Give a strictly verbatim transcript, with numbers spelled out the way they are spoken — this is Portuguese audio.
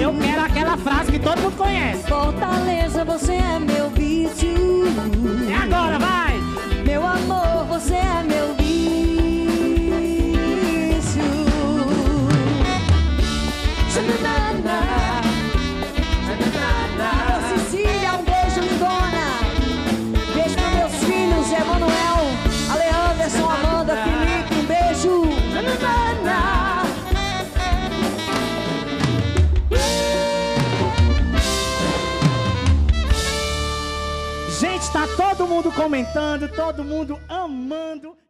eu quero aquela frase que todo mundo conhece. Fortaleza, você é meu vício. E agora, vai! Meu amor, você é meu vício. Jananana. Alô, Cecília, um beijo, lindona. Beijo para meus filhos, Emanuel, Aleanderson, Amanda, Felipe, um beijo. Jananana. Gente, tá todo mundo comentando, todo mundo amando.